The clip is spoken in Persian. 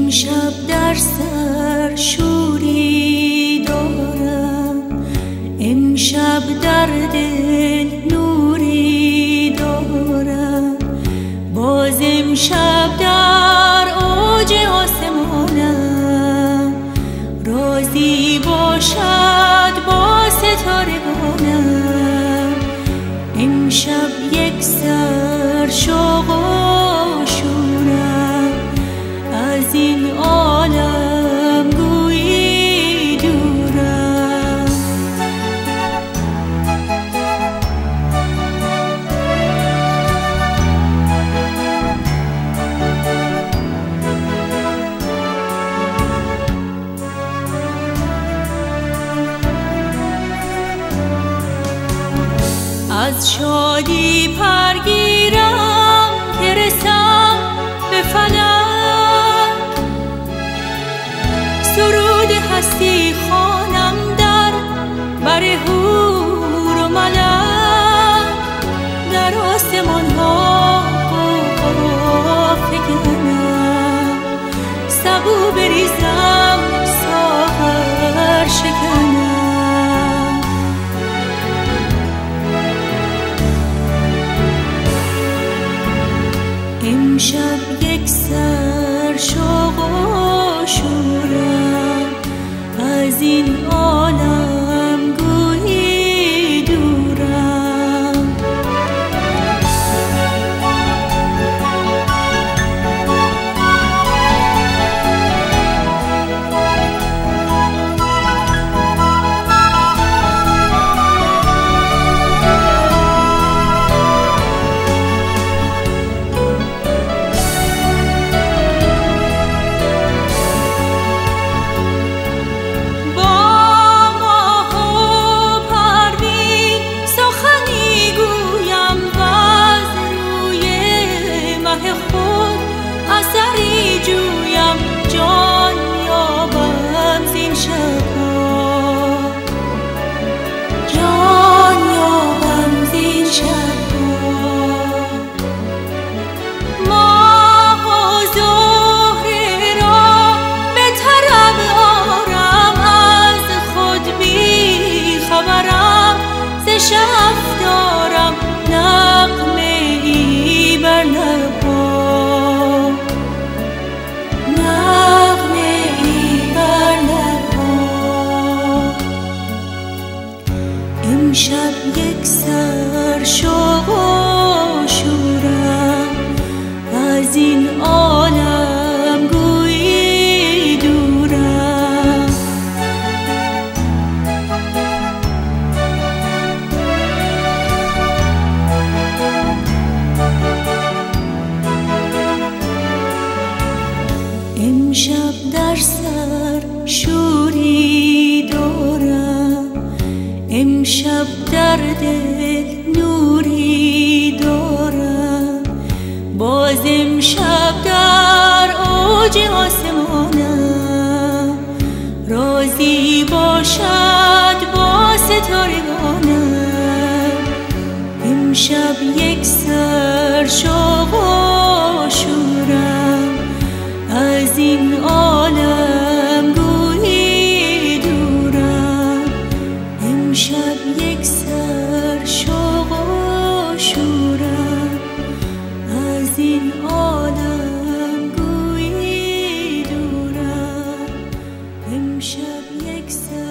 امشب در سر شوری دارم، امشب در دل نوری دارم، باز امشب در اوج آسمانم رازی باشد با ستارگانم. امشب یک سر شوق و شورم، از این عالم گویی دورم. از شادی پرگیرم که رسم به فلک، سرود هستی خوانم در بر حور و ملک، در آسمان ها فکنم، سبو بریزم ساغر شکنم. امشب یک سر شوق و شورم، از این عالم گویی دورم. اثری جویم جان یابم زین شبها، جان یابم زین شبها. ماه و زهره را به طرب آرم، از خود بی خبرم، ز شب دارم نغمه ای بر لبها. امشب یک سر شوق و شورم، از این عالم گویی دورم. امشب در سر شوری دارم، امشب در دل نوری دارم، باز امشب در اوج آسمانم رازی باشد با ستارگانم. امشب یک سر شوق و شورم، از این عالم گویی دورم. امشب یک سر شوق و شورم، از این عالم گویی دورم. امشب یک سر